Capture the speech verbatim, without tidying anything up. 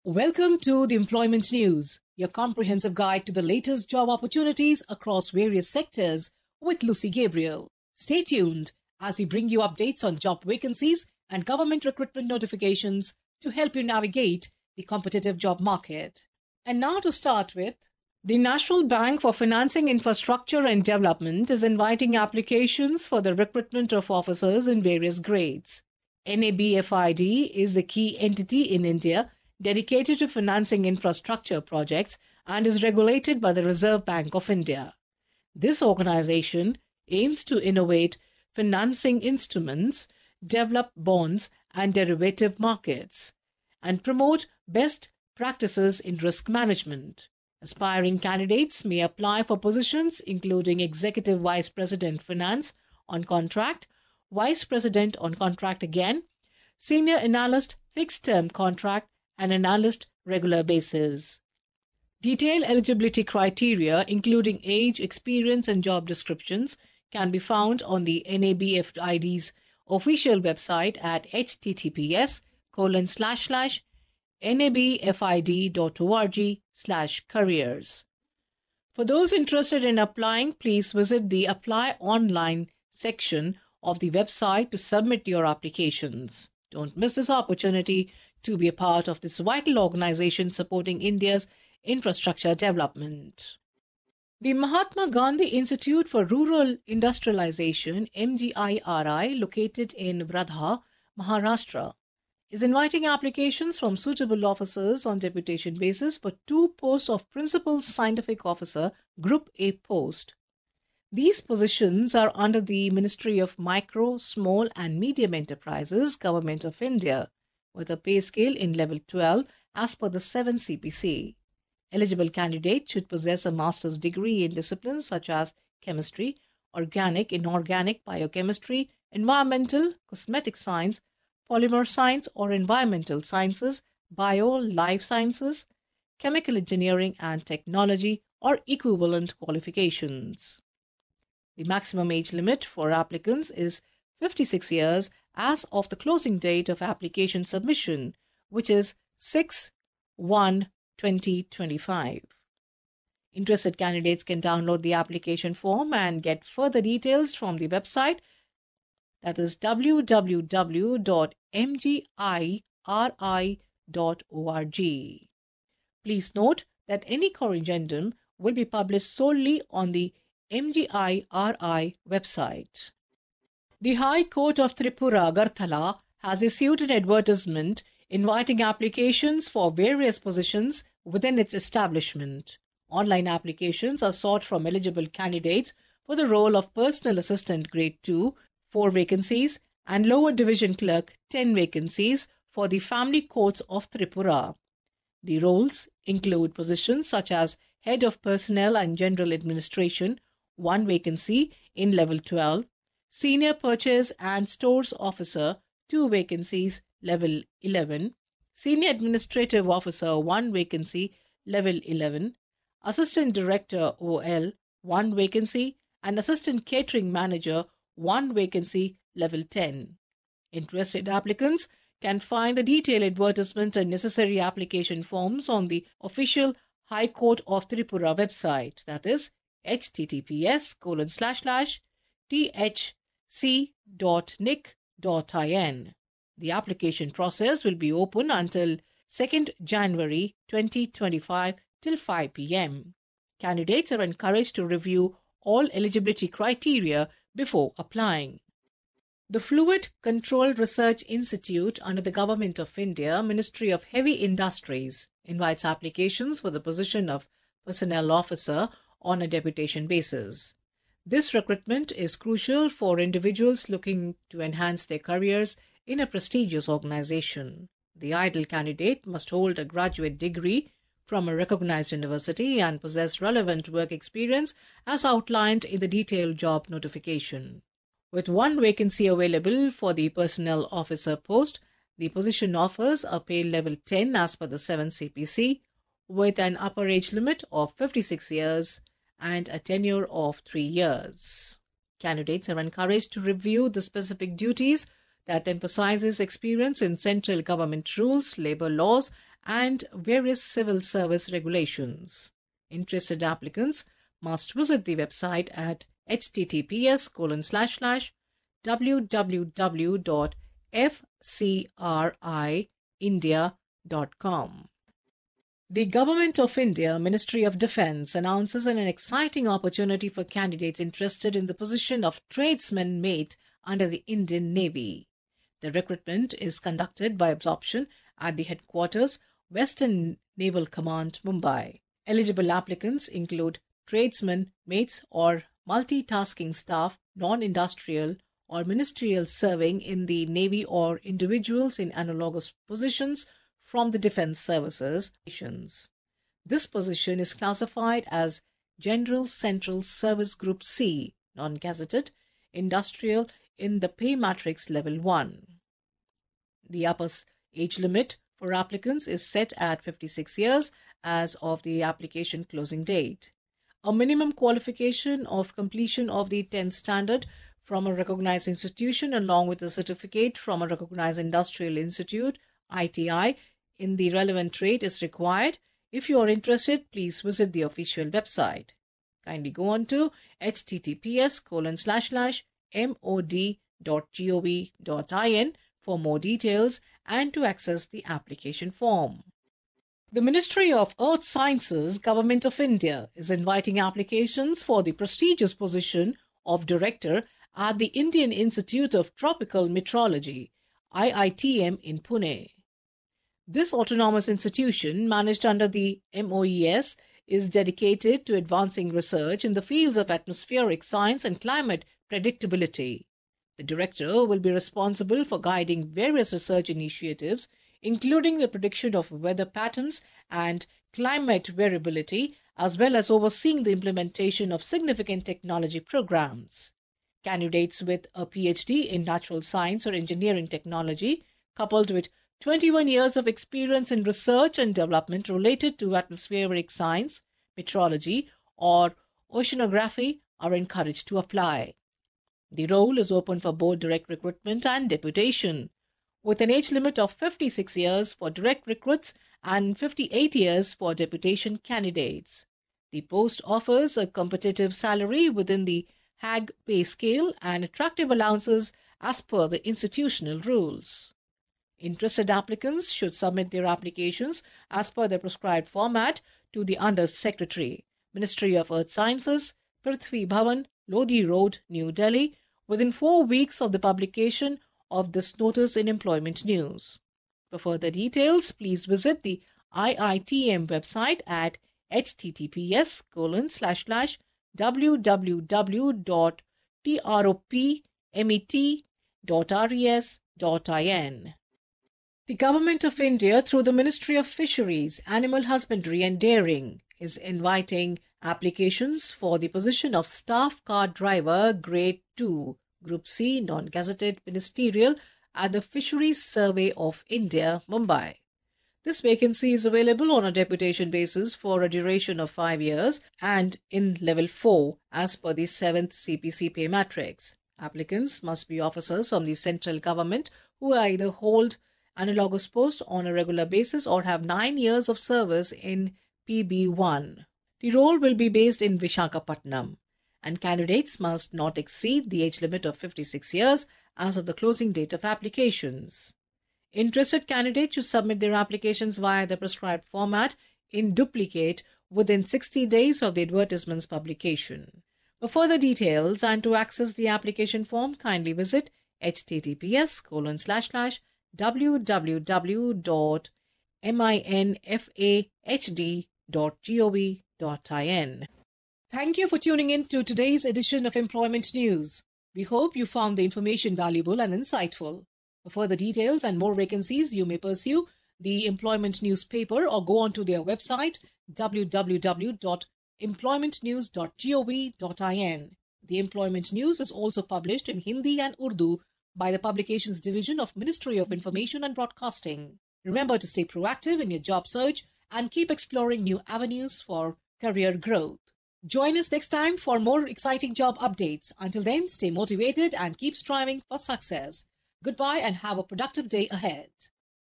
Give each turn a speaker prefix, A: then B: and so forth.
A: Welcome to the Employment News, your comprehensive guide to the latest job opportunities across various sectors with Lucy Gabriel. Stay tuned as we bring you updates on job vacancies and government recruitment notifications to help you navigate the competitive job market. And now to start with, the National Bank for Financing Infrastructure and Development is inviting applications for the recruitment of officers in various grades. N A B F I D is the key entity in India dedicated to financing infrastructure projects and is regulated by the Reserve Bank of India. This organization aims to innovate financing instruments, develop bonds and derivative markets, and promote best practices in risk management. Aspiring candidates may apply for positions including Executive Vice President Finance on contract, Vice President on contract again, Senior Analyst fixed-term contract, and analyst regular basis. Detailed eligibility criteria, including age, experience, and job descriptions, can be found on the N A B F I D's official website at https colon slash slash nabfid.org slash careers. For those interested in applying, please visit the Apply Online section of the website to submit your applications. Don't miss this opportunity to be a part of this vital organization supporting India's infrastructure development. The Mahatma Gandhi Institute for Rural Industrialization, M G I R I, located in Wardha, Maharashtra, is inviting applications from suitable officers on deputation basis for two posts of Principal Scientific Officer, Group A post. These positions are under the Ministry of Micro, Small and Medium Enterprises, Government of India, with a pay scale in level twelve as per the seven C P C. Eligible candidates should possess a master's degree in disciplines such as chemistry, organic, inorganic, biochemistry, environmental, cosmetic science, polymer science or environmental sciences, bio, life sciences, chemical engineering and technology or equivalent qualifications. The maximum age limit for applicants is fifty-six years as of the closing date of application submission, which is six one twenty twenty-five. Interested candidates can download the application form and get further details from the website, that is w w w dot m g i r i dot org. Please note that any corrigendum will be published solely on the M G I R I website. The High Court of Tripura, Agartala, has issued an advertisement inviting applications for various positions within its establishment. Online applications are sought from eligible candidates for the role of Personal Assistant Grade two, four vacancies, and Lower Division Clerk, ten vacancies for the Family Courts of Tripura. The roles include positions such as Head of Personnel and General Administration, one vacancy in level twelve, Senior Purchase and Stores Officer, two vacancies, level eleven, Senior Administrative Officer, one vacancy, level eleven, Assistant Director O L, one vacancy, and Assistant Catering Manager, one vacancy, level ten. Interested applicants can find the detailed advertisement and necessary application forms on the official High Court of Tripura website, that is https colon slash slash thc.nic.in. The application process will be open until second January twenty twenty-five till five p m Candidates are encouraged to review all eligibility criteria before applying. The Fluid Control Research Institute under the Government of India, Ministry of Heavy Industries, invites applications for the position of Personnel Officer on a deputation basis. This recruitment is crucial for individuals looking to enhance their careers in a prestigious organization. The ideal candidate must hold a graduate degree from a recognized university and possess relevant work experience as outlined in the detailed job notification. With one vacancy available for the Personnel Officer post, the position offers a pay level ten as per the seven C P C, with an upper age limit of fifty-six years and a tenure of three years. Candidates are encouraged to review the specific duties that emphasizes experience in central government rules, labor laws, and various civil service regulations. Interested applicants must visit the website at https colon slash slash www dot fcriindia dot com. The Government of India, Ministry of Defence, announces an exciting opportunity for candidates interested in the position of tradesman mate under the Indian Navy. The recruitment is conducted by absorption at the headquarters, Western Naval Command, Mumbai. Eligible applicants include tradesmen, mates or multitasking staff, non-industrial or ministerial serving in the Navy or individuals in analogous positions from the Defence Services. This position is classified as General Central Service Group C, non-gazetted, industrial in the pay matrix level one. The upper age limit for applicants is set at fifty-six years as of the application closing date. A minimum qualification of completion of the tenth standard from a recognized institution along with a certificate from a recognized industrial institute, I T I, in the relevant trade is required. If you are interested, please visit the official website. Kindly go on to https colon slash slash mod dot gov dot in for more details and to access the application form. The Ministry of Earth Sciences, Government of India, is inviting applications for the prestigious position of Director at the Indian Institute of Tropical Meteorology, I I T M, in Pune. This autonomous institution, managed under the M O E S, is dedicated to advancing research in the fields of atmospheric science and climate predictability. The director will be responsible for guiding various research initiatives, including the prediction of weather patterns and climate variability, as well as overseeing the implementation of significant technology programs. Candidates with a P H D in natural science or engineering technology, coupled with twenty-one years of experience in research and development related to atmospheric science, meteorology, or oceanography, are encouraged to apply. The role is open for both direct recruitment and deputation, with an age limit of fifty-six years for direct recruits and fifty-eight years for deputation candidates. The post offers a competitive salary within the Hague pay scale and attractive allowances as per the institutional rules. Interested applicants should submit their applications as per the prescribed format to the Under Secretary, Ministry of Earth Sciences, Prithvi Bhavan, Lodi Road, New Delhi, within four weeks of the publication of this notice in Employment News. For further details, please visit the I I T M website at https colon slash slash www dot tropmet dot res dot in. The Government of India, through the Ministry of Fisheries, Animal Husbandry and Dairying, is inviting applications for the position of Staff Car Driver Grade two, Group C, non-gazetted ministerial at the Fisheries Survey of India, Mumbai. This vacancy is available on a deputation basis for a duration of five years and in level four as per the seventh C P C pay matrix. Applicants must be officers from the central government who either hold analogous post on a regular basis or have nine years of service in P B one. The role will be based in Visakhapatnam, and candidates must not exceed the age limit of fifty-six years as of the closing date of applications. Interested candidates should submit their applications via the prescribed format in duplicate within sixty days of the advertisement's publication. For further details and to access the application form, kindly visit https colon slash slash www dot minfahd dot gov dot in. Thank you for tuning in to today's edition of Employment News. We hope you found the information valuable and insightful. For further details and more vacancies, you may pursue the Employment Newspaper or go on to their website www dot employment news dot gov dot in. The Employment News is also published in Hindi and Urdu by the Publications Division of Ministry of Information and Broadcasting. Remember to stay proactive in your job search and keep exploring new avenues for career growth. Join us next time for more exciting job updates. Until then, stay motivated and keep striving for success. Goodbye and have a productive day ahead.